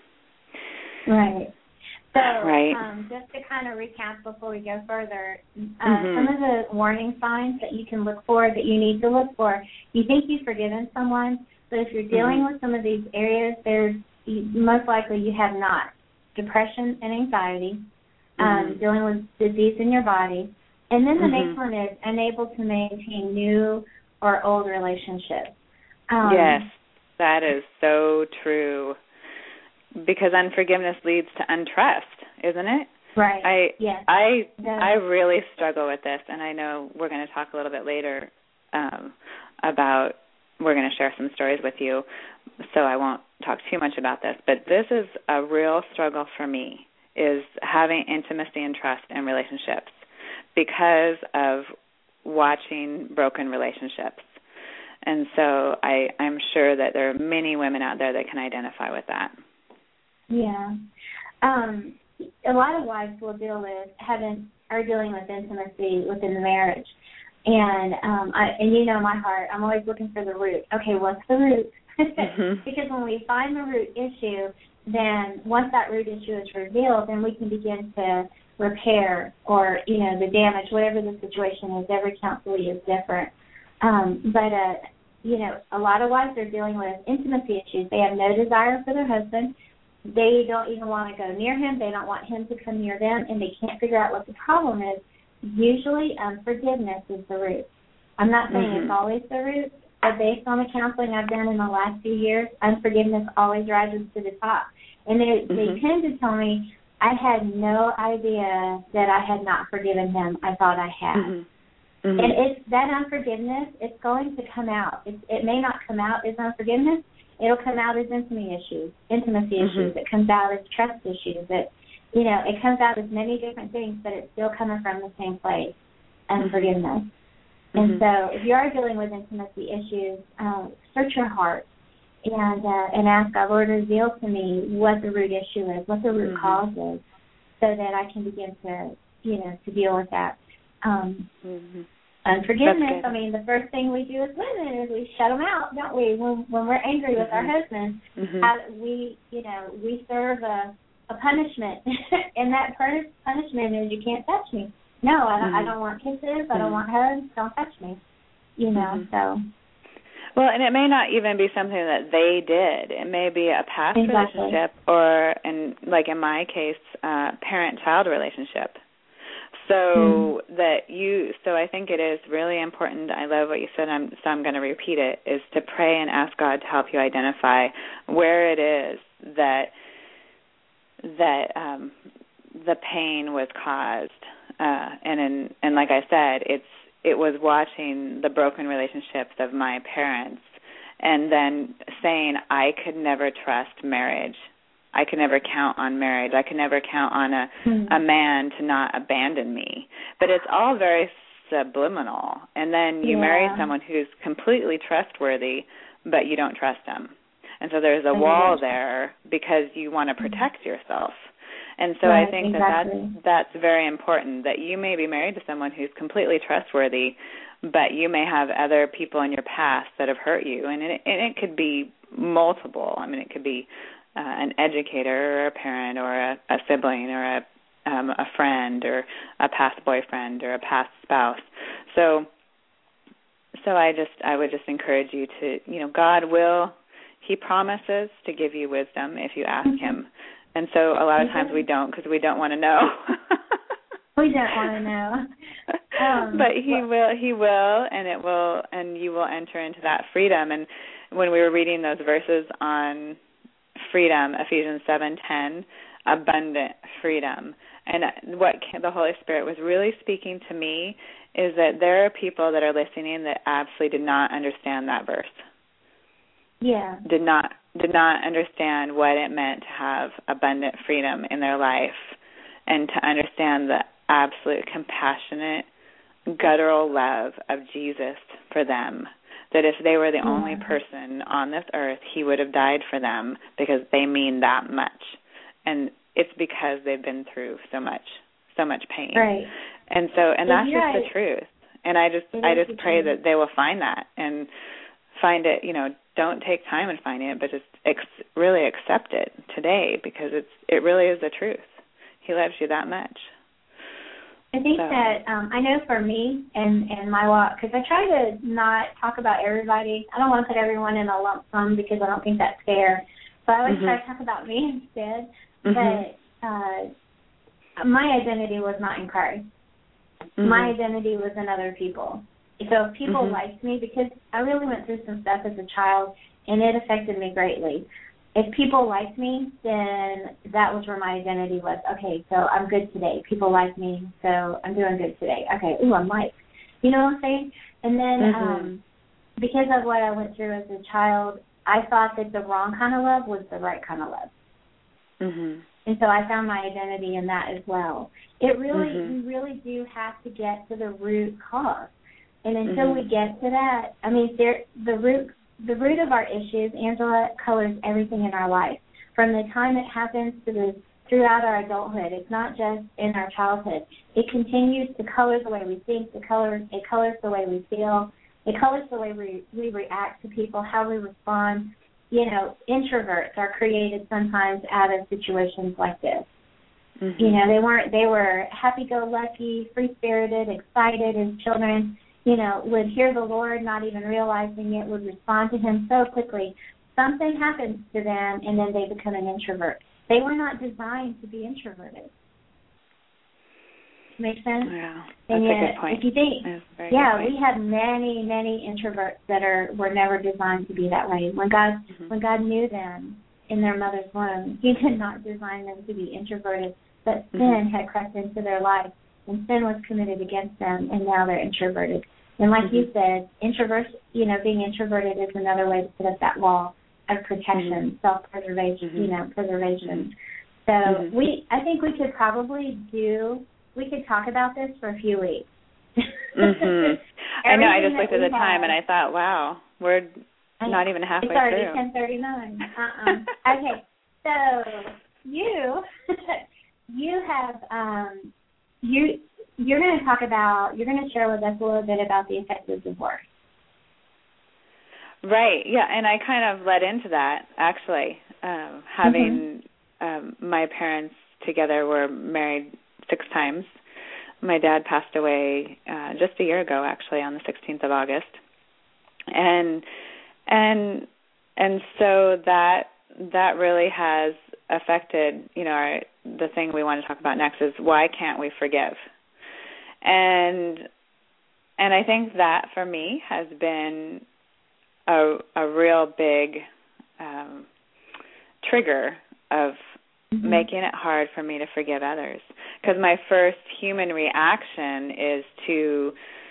Right. So right. Um, just to kind of recap before we go further, uh, mm-hmm. some of the warning signs that you can look for, that you need to look for, you think you've forgiven someone, but if you're dealing mm-hmm. with some of these areas, there's most likely you have not. Depression and anxiety, mm-hmm. um, dealing with disease in your body, and then the mm-hmm. next one is unable to maintain new or old relationships. Um, yes, that is so true. Because unforgiveness leads to untrust, isn't it? Right. I yes. I the, I really struggle with this, and I know we're going to talk a little bit later um, about. We're going to share some stories with you, so I won't talk too much about this. But this is a real struggle for me: is having intimacy and trust in relationships because of watching broken relationships. And so I, I'm sure that there are many women out there that can identify with that. Yeah. Um, a lot of wives will deal with having are dealing with intimacy within the marriage. And um I and you know my heart, I'm always looking for the root. Okay, what's the root? mm-hmm. Because when we find the root issue, then once that root issue is revealed, then we can begin to repair or, you know, the damage, whatever the situation is. Every counselee is different. Um, but uh you know, a lot of wives are dealing with intimacy issues. They have no desire for their husband. They don't even want to go near him. They don't want him to come near them, and they can't figure out what the problem is. Usually, unforgiveness is the root. I'm not saying mm-hmm. it's always the root, but based on the counseling I've done in the last few years, unforgiveness always rises to the top. And they, mm-hmm. they tend to tell me, I had no idea that I had not forgiven him. I thought I had. Mm-hmm. Mm-hmm. And it's that unforgiveness, it's going to come out. It's, it may not come out as unforgiveness. It'll come out as intimacy issues, intimacy mm-hmm. issues. It comes out as trust issues. It, you know, it comes out as many different things, but it's still coming from the same place, unforgiveness. Mm-hmm. And so if you are dealing with intimacy issues, um, search your heart and uh, and ask God, Lord, reveal to me what the root issue is, what the root mm-hmm. cause is, so that I can begin to, you know, to deal with that. Um, mm-hmm. Unforgiveness, I mean, the first thing we do as women is we shut them out, don't we? When, when we're angry with mm-hmm. our husbands, mm-hmm. how, we, you know, we serve a, a punishment, and that punishment is you can't touch me. No, I don't, mm-hmm. I don't want kisses. Mm-hmm. I don't want hugs. Don't touch me. You know, mm-hmm. so. Well, and it may not even be something that they did. It may be a past exactly. relationship, or, and like in my case, uh, parent-child relationship. So mm-hmm. that you, so I think it is really important. I love what you said, I'm, so I'm going to repeat it, is to pray and ask God to help you identify where it is that that um, the pain was caused. Uh, and in, and like I said, it's it was watching the broken relationships of my parents, and then saying I could never trust marriage. I could never count on marriage. I could never count on a, mm-hmm. a man to not abandon me. But it's all very subliminal. And then you yeah. marry someone who's completely trustworthy, but you don't trust them. And so there's a mm-hmm. wall there because you want to protect mm-hmm. yourself. And so right, I think exactly. that that's, that's very important, that you may be married to someone who's completely trustworthy, but you may have other people in your past that have hurt you. And it, and it could be multiple. I mean, it could be Uh, an educator or a parent or a, a sibling or a, um, a friend or a past boyfriend or a past spouse. So so I just I would just encourage you to, you know, God will, He promises to give you wisdom if you ask mm-hmm. Him. And so a lot of times we don't because we don't want to know. We don't want to know. Um, but He will, He will, and it will, and you will enter into that freedom. And when we were reading those verses on freedom, Ephesians seven ten, abundant freedom. And what the Holy Spirit was really speaking to me is that there are people that are listening that absolutely did not understand that verse. Yeah. Did not did not understand what it meant to have abundant freedom in their life, and to understand the absolute compassionate, guttural love of Jesus for them. That if they were the yeah. only person on this earth, He would have died for them because they mean that much. And it's because they've been through so much, so much pain. Right. And so, and that's yeah, just the truth. And I just, I just pray truth. that they will find that and find it, you know, don't take time in finding it, but just ex- really accept it today because it's, it really is the truth. He loves you that much. I think so. that um, I know for me and, and my walk, because I try to not talk about everybody. I don't want to put everyone in a lump sum because I don't think that's fair. So I always mm-hmm. try to talk about me instead. Mm-hmm. But uh, my identity was not in Christ. Mm-hmm. My identity was in other people. So if people mm-hmm. liked me, because I really went through some stuff as a child, and it affected me greatly. If people liked me, then that was where my identity was. Okay, so I'm good today. People like me, so I'm doing good today. Okay, ooh, I'm liked. You know what I'm saying? And then mm-hmm. um, because of what I went through as a child, I thought that the wrong kind of love was the right kind of love. Mm-hmm. And so I found my identity in that as well. It really, mm-hmm. we really do have to get to the root cause. And until mm-hmm. we get to that, I mean, there, the root The root of our issues, Angela, colors everything in our life. From the time it happens to the throughout our adulthood. It's not just in our childhood. It continues to color the way we think. The color it colors the way we feel. It colors the way we we react to people, how we respond. You know, introverts are created sometimes out of situations like this. Mm-hmm. You know, they weren't. They were happy-go-lucky, free-spirited, excited as children. You know, would hear the Lord, not even realizing it, would respond to Him so quickly. Something happens to them, and then they become an introvert. They were not designed to be introverted. Make sense? Yeah, that's and yet, a good point. If you think, yeah, we have many, many introverts that are were never designed to be that way. When God, mm-hmm. when God knew them in their mother's womb, He did not design them to be introverted, but sin mm-hmm. had crept into their life, and sin was committed against them, and now they're introverted. And like mm-hmm. you said, introvert, you know, being introverted is another way to put up that wall of protection, mm-hmm. self-preservation, mm-hmm. you know, preservation. So mm-hmm. we, I think we could probably do, we could talk about this for a few weeks. mm-hmm. I know, I just looked at the time have, and I thought, wow, we're not even halfway it's already through. ten thirty-nine. Uh-uh. Okay, so you, you have, um, you, you're going to talk about, you're going to share with us a little bit about the effects of divorce. Right, yeah, and I kind of led into that, actually. Um, having mm-hmm. um, my parents together were married six times. My dad passed away uh, just a year ago, actually, on the sixteenth of August. And and and so that that really has affected, you know, our, the thing we want to talk about next is why can't we forgive? And and I think that for me has been a a real big um, trigger of mm-hmm. making it hard for me to forgive others. Because my first human reaction is to,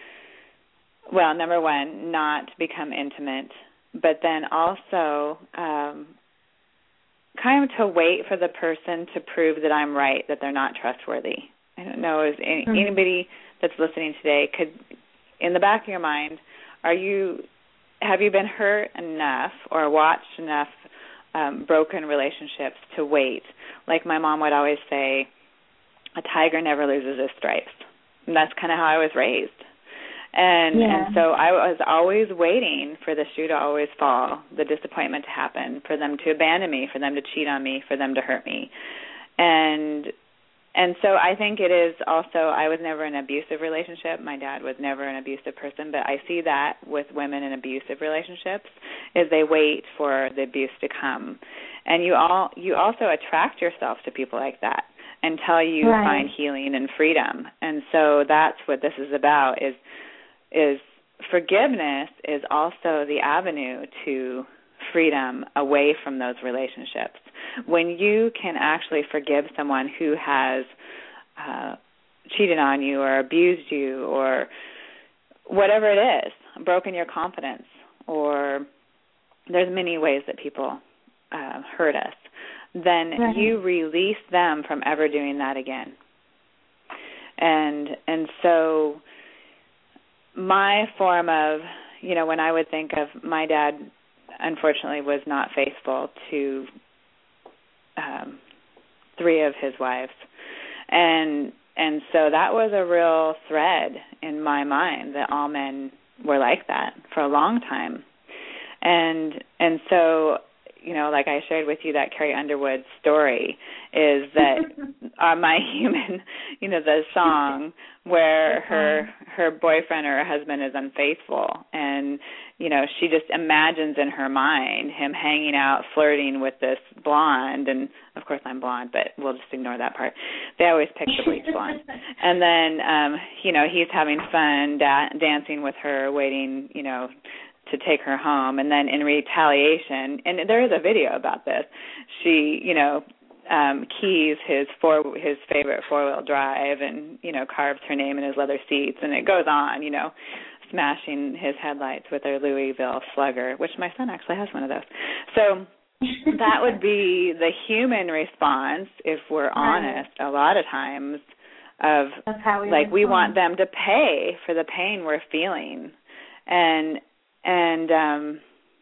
well, number one, not become intimate, but then also um, kind of to wait for the person to prove that I'm right, that they're not trustworthy. I don't know, is any, mm-hmm. anybody that's listening today could, in the back of your mind, are you, have you been hurt enough or watched enough um, broken relationships to wait? Like my mom would always say, a tiger never loses his stripes. And that's kind of how I was raised. And yeah. and so I was always waiting for the shoe to always fall, the disappointment to happen, for them to abandon me, for them to cheat on me, for them to hurt me. And and so I think it is also, I was never in an abusive relationship. My dad was never an abusive person, but I see that with women in abusive relationships is they wait for the abuse to come. And you all you also attract yourself to people like that until you right. find healing and freedom. And so that's what this is about, is is forgiveness is also the avenue to freedom away from those relationships. When you can actually forgive someone who has uh, cheated on you or abused you or whatever it is, broken your confidence, or there's many ways that people uh, hurt us, then right. you release them from ever doing that again. And and so my form of, you know, when I would think of my dad, unfortunately, was not faithful to um, three of his wives. And and so that was a real thread in my mind, that all men were like that for a long time. And and so, you know, like I shared with you, that Carrie Underwood story is that uh, my human, you know, the song where her her boyfriend or her husband is unfaithful, and, you know, she just imagines in her mind him hanging out, flirting with this blonde, and of course I'm blonde, but we'll just ignore that part. They always pick the bleach blonde. And then, um, you know, he's having fun da- dancing with her, waiting, you know, to take her home, and then in retaliation, and there is a video about this, she, you know, um, keys his four his favorite four-wheel drive, and, you know, carves her name in his leather seats, and it goes on, you know, smashing his headlights with her Louisville Slugger, which my son actually has one of those. So that would be the human response, if we're honest, a lot of times, of we like we want them to pay for the pain we're feeling. And And, um,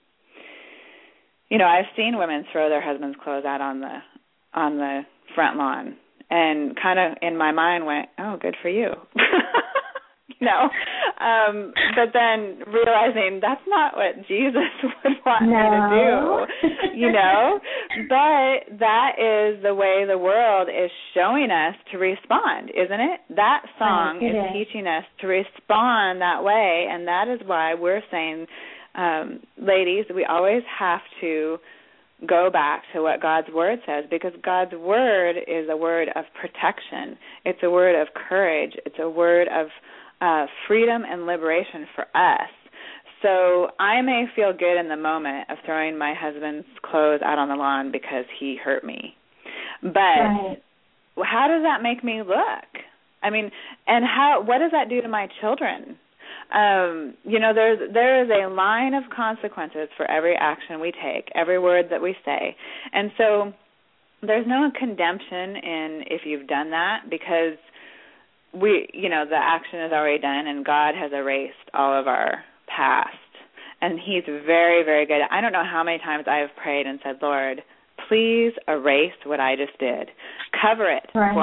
you know, I've seen women throw their husband's clothes out on the on the front lawn, and kind of in my mind went, oh, good for you. You know, um, but then realizing that's not what Jesus would want no. me to do, you know. But that is the way the world is showing us to respond, isn't it? That song right, is, is teaching us to respond that way, and that is why we're saying, um, ladies, we always have to go back to what God's Word says, because God's Word is a word of protection. It's a word of courage. It's a word of Uh, freedom and liberation for us. So I may feel good in the moment of throwing my husband's clothes out on the lawn because he hurt me. But right. how does that make me look? I mean, and how? What does that do to my children? Um, you know, there's there is a line of consequences for every action we take, every word that we say. And so there's no condemnation in if you've done that, because we, you know, the action is already done, and God has erased all of our past. And he's very, very good. I don't know how many times I have prayed and said, Lord, please erase what I just did. Cover it right. for me.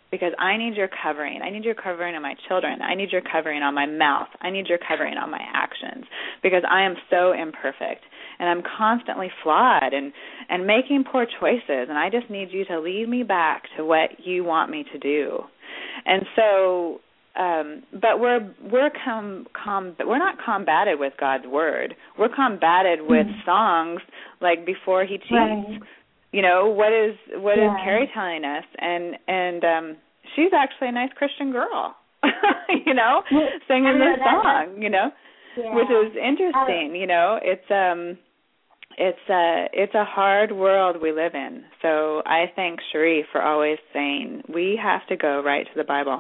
because I need your covering. I need your covering on my children. I need your covering on my mouth. I need your covering on my actions, because I am so imperfect, and I'm constantly flawed and, and making poor choices, and I just need you to lead me back to what you want me to do. And so, um, but we're we're com, com we're not combated with God's word. We're combated with mm-hmm. songs like Before He Cheats. Right. You know, what is what yeah. is Carrie telling us? And and um, she's actually a nice Christian girl, you know, singing this song, you know, yeah. which is interesting. You know, it's um, it's a it's a hard world we live in. So I thank Cherie for always saying we have to go right to the Bible.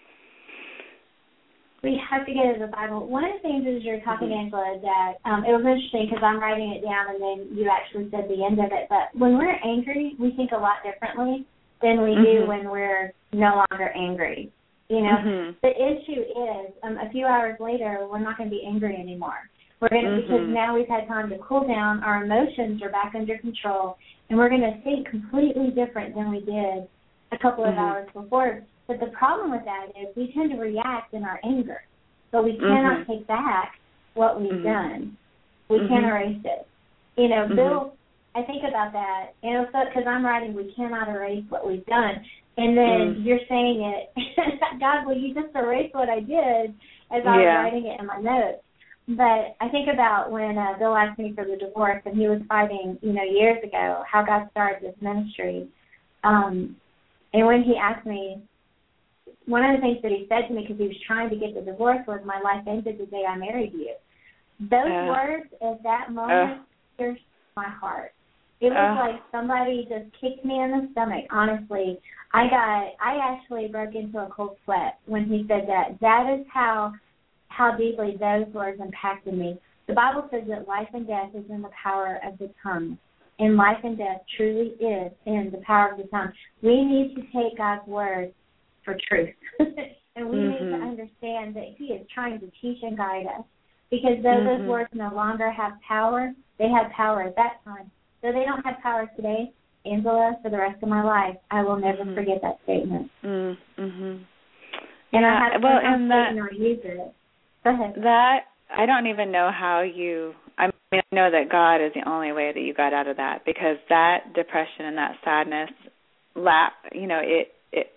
We have to get to the Bible. One of the things as you're talking, mm-hmm. Angela, that um, it was interesting because I'm writing it down and then you actually said the end of it. But when we're angry, we think a lot differently than we mm-hmm. do when we're no longer angry. You know, mm-hmm. the issue is um, a few hours later, we're not going to be angry anymore. We're going to, mm-hmm. because now we've had time to cool down, our emotions are back under control, and we're going to think completely different than we did a couple of mm-hmm. hours before. But the problem with that is we tend to react in our anger. So we cannot mm-hmm. take back what we've mm-hmm. done. We mm-hmm. can't erase it. You know, mm-hmm. Bill, I think about that, you know, because I'm writing, we cannot erase what we've done. And then mm-hmm. you're saying it, God, will you just erase what I did as I yeah. was writing it in my notes? But I think about when uh, Bill asked me for the divorce and he was fighting, you know, years ago, how God started this ministry. Um, and when he asked me, one of the things that he said to me, because he was trying to get the divorce, was, my life ended the day I married you. Those uh, words at that moment uh, pierced my heart. It was uh, like somebody just kicked me in the stomach, honestly. I got, I actually broke into a cold sweat when he said that. That is how, how deeply those words impacted me. The Bible says that life and death is in the power of the tongue. And life and death truly is in the power of the tongue. We need to take God's word for truth. And we mm-hmm. need to understand that he is trying to teach and guide us. Because though mm-hmm. those words no longer have power, they had power at that time. Though they don't have power today, Angela, for the rest of my life, I will never mm-hmm. forget that statement. Mm-hmm. And yeah, I have well, and that, use it. Go ahead. That, I don't even know how you, I mean, I know that God is the only way that you got out of that, because that depression and that sadness, la- you know, it,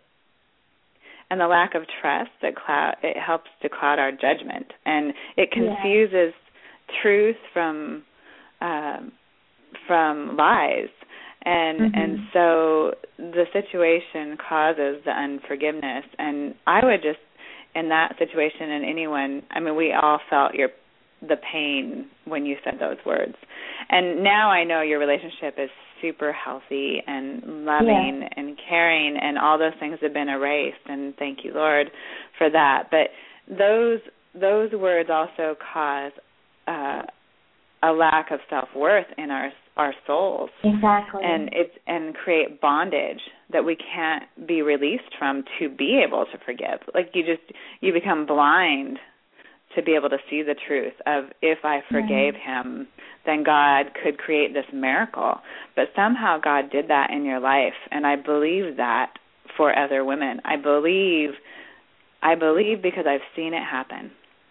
and the lack of trust, that cloud, it helps to cloud our judgment, and it confuses yeah. truth from um, from lies, and mm-hmm. and so the situation causes the unforgiveness. And I would just, in that situation, and anyone, I mean, we all felt your the pain when you said those words, and now I know your relationship is super healthy and loving yeah. and caring, and all those things have been erased, and thank you, Lord, for that. But those those words also cause uh, a lack of self-worth in our our souls. Exactly. And it's and create bondage that we can't be released from to be able to forgive. Like you just you become blind to be able to see the truth of, if I forgave yeah. him, then God could create this miracle. But somehow God did that in your life, and I believe that for other women. I believe, I believe because I've seen it happen.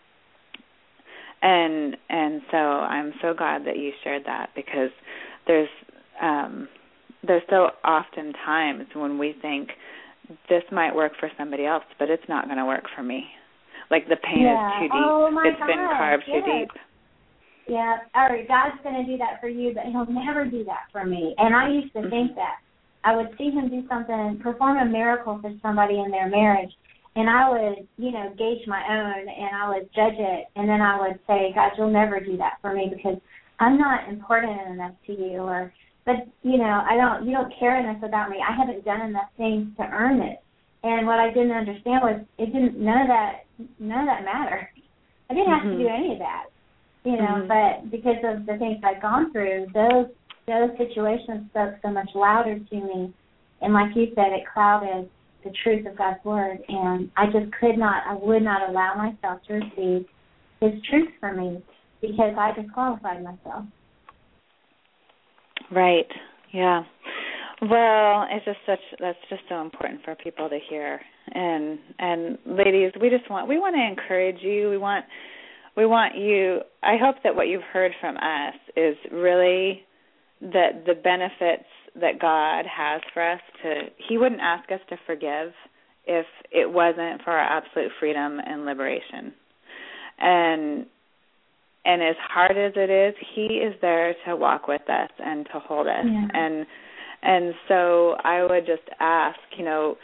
And and so I'm so glad that you shared that, because there's um, there's so often times when we think this might work for somebody else, but it's not going to work for me. Like the pain yeah. is too deep. Oh my it's God. been carved yes. too deep. Yeah, all right, God's going to do that for you, but he'll never do that for me. And I used to mm-hmm. think that. I would see him do something, perform a miracle for somebody in their marriage, and I would, you know, gauge my own, and I would judge it, and then I would say, God, you'll never do that for me because I'm not important enough to you, or, but, you know, I don't, you don't care enough about me. I haven't done enough things to earn it. And what I didn't understand was it didn't, none of that, none of that mattered. I didn't have mm-hmm. to do any of that, you know, mm-hmm. but because of the things I'd gone through, those those situations spoke so much louder to me. And like you said, it clouded the truth of God's word. And I just could not, I would not allow myself to receive his truth for me because I disqualified myself. Right, yeah. Well, it's just such that's just so important for people to hear. And and ladies, we just want we want to encourage you. We want we want you I hope that what you've heard from us is really that the benefits that God has for us to He wouldn't ask us to forgive if it wasn't for our absolute freedom and liberation. And and as hard as it is, He is there to walk with us and to hold us. Yeah. And And so I would just ask, you know,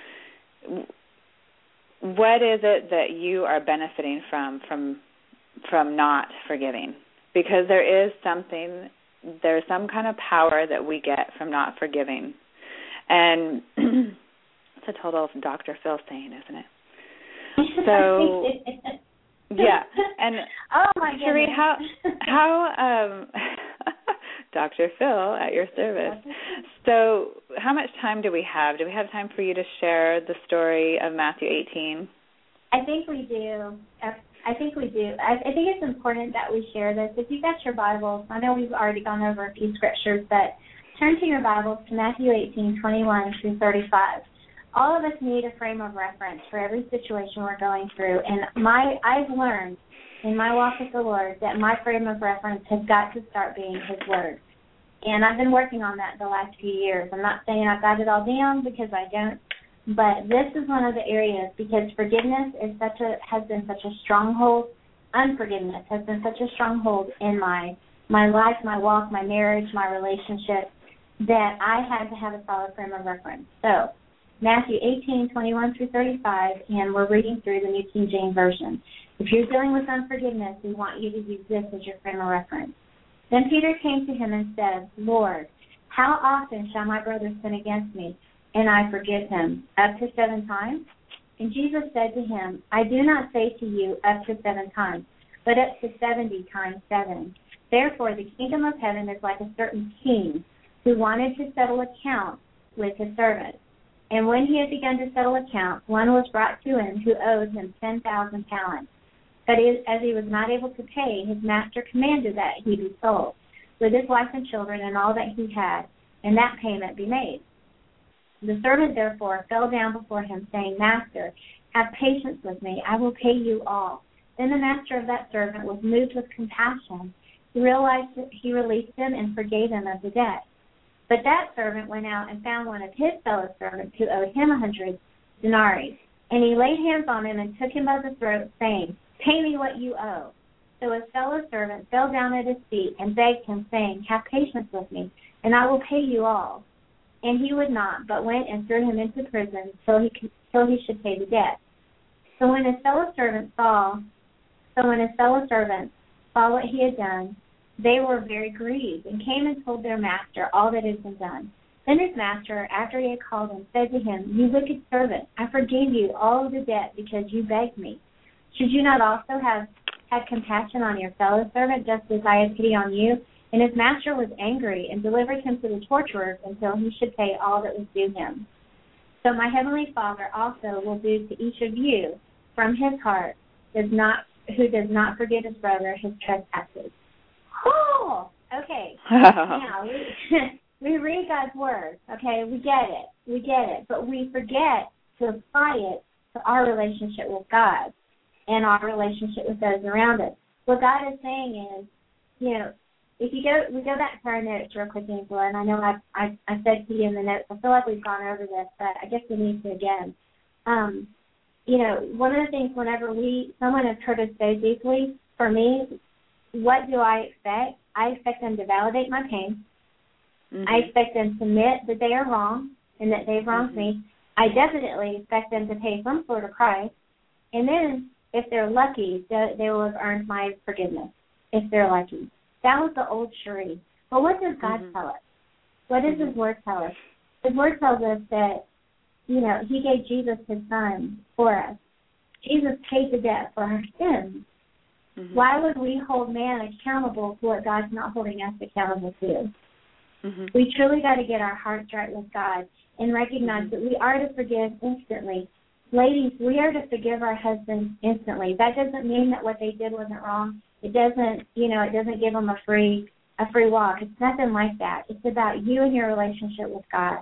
what is it that you are benefiting from from from not forgiving? Because there is something, there's some kind of power that we get from not forgiving. And it's a total Doctor Phil saying, isn't it? So, yeah. And oh my goodness. Cherie, how, how um, Doctor Phil at your service. So how much time do we have? Do we have time for you to share the story of Matthew eighteen? I think we do. I think we do. I, I think it's important that we share this. If you've got your Bibles, I know we've already gone over a few scriptures, but turn to your Bibles to Matthew eighteen, twenty-one through thirty-five. All of us need a frame of reference for every situation we're going through, and my I've learned in my walk with the Lord that my frame of reference has got to start being His Word. And I've been working on that the last few years. I'm not saying I've got it all down because I don't, but this is one of the areas because forgiveness is such a has been such a stronghold. Unforgiveness has been such a stronghold in my my life, my walk, my marriage, my relationship, that I had to have a solid frame of reference. So Matthew eighteen, twenty-one through thirty-five, and we're reading through the New King James Version. If you're dealing with unforgiveness, we want you to use this as your frame of reference. Then Peter came to him and said, Lord, how often shall my brother sin against me, and I forgive him? Up to seven times? And Jesus said to him, I do not say to you up to seven times, but up to seventy times seven. Therefore the kingdom of heaven is like a certain king who wanted to settle accounts with his servants. And when he had begun to settle accounts, one was brought to him who owed him ten thousand talents. But as he was not able to pay, his master commanded that he be sold, with his wife and children and all that he had, and that payment be made. The servant therefore fell down before him, saying, Master, have patience with me, I will pay you all. Then the master of that servant was moved with compassion. He realized that he released him and forgave him of the debt. But that servant went out and found one of his fellow servants who owed him a hundred denarii. And he laid hands on him and took him by the throat, saying, Pay me what you owe. So his fellow servant fell down at his feet and begged him, saying, Have patience with me, and I will pay you all. And he would not, but went and threw him into prison till he till he should pay the debt. So when his fellow servants saw, so when his fellow servants saw what he had done, they were very grieved and came and told their master all that had been done. Then his master, after he had called him, said to him, You wicked servant, I forgave you all of the debt because you begged me. Should you not also have had compassion on your fellow servant, just as I had pity on you? And his master was angry and delivered him to the torturers until he should pay all that was due him. So my heavenly Father also will do to each of you from his heart does not who does not forgive his brother his trespasses. Oh, okay. Now we we read God's word. Okay, we get it, we get it, but we forget to apply it to our relationship with God and our relationship with those around us. What God is saying is, you know, if you go, we go back to our notes real quick, Angela, and I know I, I, I said to you in the notes, I feel like we've gone over this, but I guess we need to again. Um, you know, one of the things whenever we, someone has hurt us so deeply, for me, what do I expect? I expect them to validate my pain. Mm-hmm. I expect them to admit that they are wrong and that they've wronged mm-hmm. me. I definitely expect them to pay some sort of price. And then, if they're lucky, they will have earned my forgiveness, if they're lucky. That was the old Cherie. But what does God mm-hmm. tell us? What does mm-hmm. his word tell us? His word tells us that, you know, he gave Jesus his son for us. Jesus paid the debt for our sins. Mm-hmm. Why would we hold man accountable to what God's not holding us accountable to? Mm-hmm. We truly got to get our hearts right with God and recognize mm-hmm. that we are to forgive instantly. Ladies, we are to forgive our husbands instantly. That doesn't mean that what they did wasn't wrong. It doesn't, you know, it doesn't give them a free a free walk. It's nothing like that. It's about you and your relationship with God.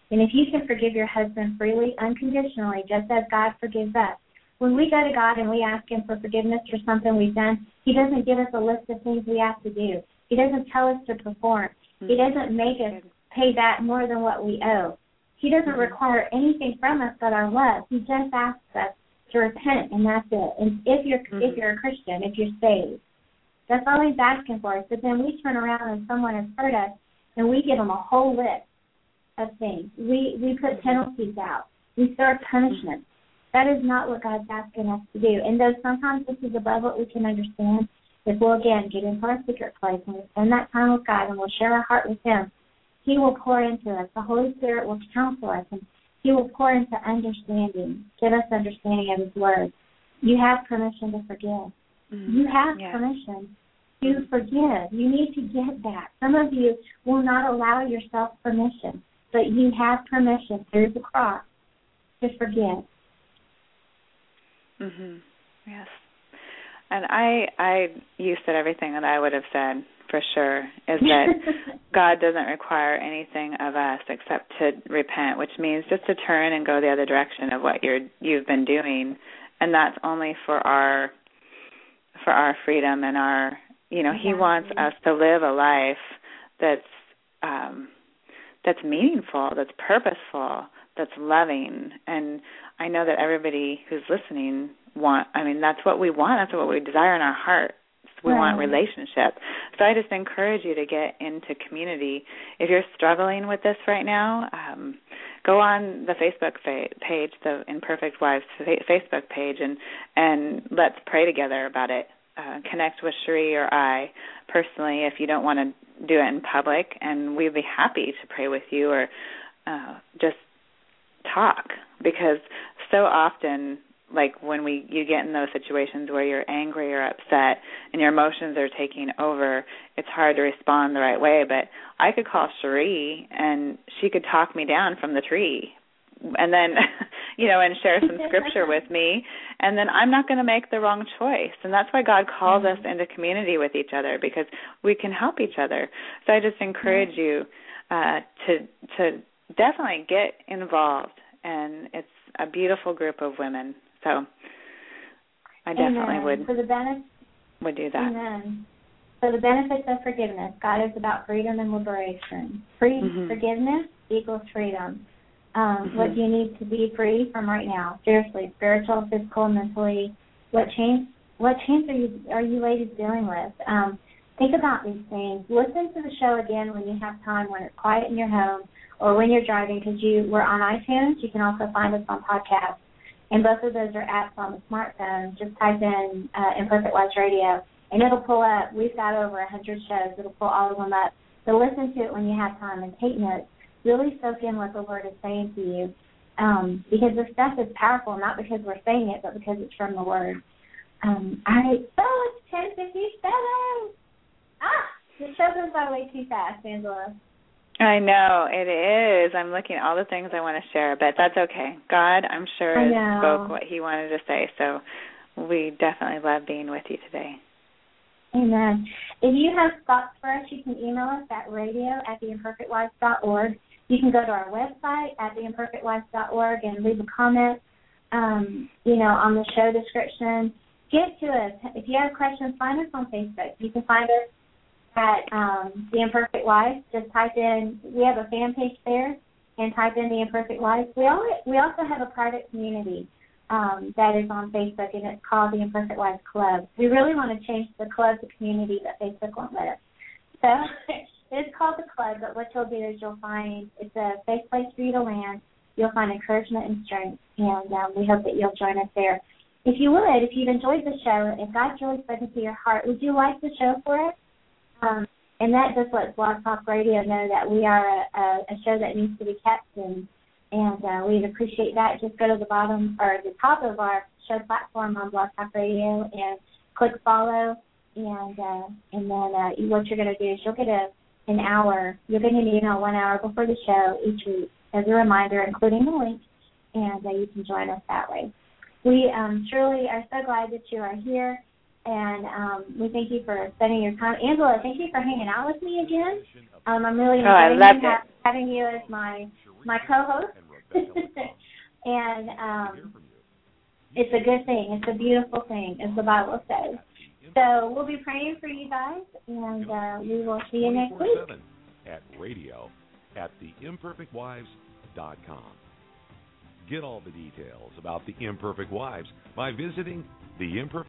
And if you can forgive your husband freely, unconditionally, just as God forgives us, when we go to God and we ask him for forgiveness for something we've done, he doesn't give us a list of things we have to do. He doesn't tell us to perform. Mm-hmm. He doesn't make us pay back more than what we owe. He doesn't mm-hmm. require anything from us but our love. He just asks us to repent, and that's it. And if you're mm-hmm. if you're a Christian, if you're saved, that's all he's asking for us. But then we turn around and someone has hurt us, and we give them a whole list of things. We we put penalties out. We start punishments. That is not what God's asking us to do. And though sometimes this is above what we can understand, if we'll, again, get into our secret place and we'll spend that time with God and we'll share our heart with him, he will pour into us. The Holy Spirit will counsel us, and he will pour into understanding, give us understanding of his word. You have permission to forgive. Mm-hmm. You have yeah. permission to forgive. You need to get that. Some of you will not allow yourself permission, but you have permission through the cross to forgive. Mhm. Yes. And I, I, you said everything that I would have said for sure. Is that God doesn't require anything of us except to repent, which means just to turn and go the other direction of what you're you've been doing, and that's only for our, for our freedom and our, you know, exactly. He wants us to live a life that's, um, that's meaningful, that's purposeful, that's loving. And I know that everybody who's listening want, I mean, that's what we want. That's what we desire in our hearts. We right. want relationship. So I just encourage you to get into community. If you're struggling with this right now, um, go on the Facebook fa- page, the Imperfect Wives fa- Facebook page, and, and let's pray together about it. Uh, connect with Cherie or I personally if you don't want to do it in public, and we'd be happy to pray with you or uh, just talk, because so often, like when we you get in those situations where you're angry or upset and your emotions are taking over, it's hard to respond the right way. But I could call Cherie and she could talk me down from the tree, and then, you know, and share some scripture with me, and then I'm not going to make the wrong choice. And that's why God calls mm-hmm. us into community with each other, because we can help each other. So I just encourage mm-hmm. you uh, to to definitely get involved, and it's a beautiful group of women. So I definitely Amen. would For the benefit, would do that. Amen. For the benefits of forgiveness, God is about freedom and liberation. Free mm-hmm. forgiveness equals freedom. Um, mm-hmm. What do you need to be free from right now? Seriously, spiritual, physical, mentally. What change? What change are you are you ladies dealing with? Um, think about these things. Listen to the show again when you have time, when it's quiet in your home, or when you're driving, because you we're on iTunes. You can also find us on podcasts. And both of those are apps on the smartphone. Just type in uh, Imperfect Wives Radio, and it'll pull up. We've got over one hundred shows. It'll pull all of them up. So listen to it when you have time and take notes. Really soak in what the Word is saying to you, um, because this stuff is powerful, not because we're saying it, but because it's from the Word. Um, all right, so it's ten fifty-seven. Ah, the show goes by way too fast, Angela. I know, it is. I'm looking at all the things I want to share, but that's okay. God, I'm sure, spoke what he wanted to say, so we definitely love being with you today. Amen. If you have thoughts for us, you can email us at radio at the imperfect wives dot org. You can go to our website at the imperfect wives dot org and leave a comment, um, you know, on the show description. Get to us. If you have questions, find us on Facebook. You can find us at um, The Imperfect Wives. Just type in, we have a fan page there, and type in The Imperfect Wives. We, all, we also have a private community um, that is on Facebook, and it's called The Imperfect Wives Club. We really want to change the club to community, but Facebook won't let us. So it's called the club, but what you'll do is you'll find, it's a safe place for you to land. You'll find encouragement and strength, and um, we hope that you'll join us there. If you would, if you've enjoyed the show, if God's really spoken to your heart, would you like the show for us? Um, and that just lets Blog Talk Radio know that we are a, a, a show that needs to be kept, and, and uh, we'd appreciate that. Just go to the bottom or the top of our show platform on Blog Talk Radio and click follow, and uh, and then uh, what you're going to do is you'll get a, an hour, you'll get an email one hour before the show each week as a reminder, including the link, and uh, you can join us that way. We um, truly are so glad that you are here. And um, we thank you for spending your time. Angela, thank you for hanging out with me again. Um, I'm really enjoying oh, I loved you, it. having you as my my co-host. and um, it's a good thing. It's a beautiful thing, as the Bible says. So we'll be praying for you guys, and uh, we will see you next week. At radio at the imperfect wives dot com. Get all the details about the Imperfect Wives by visiting the Imperfect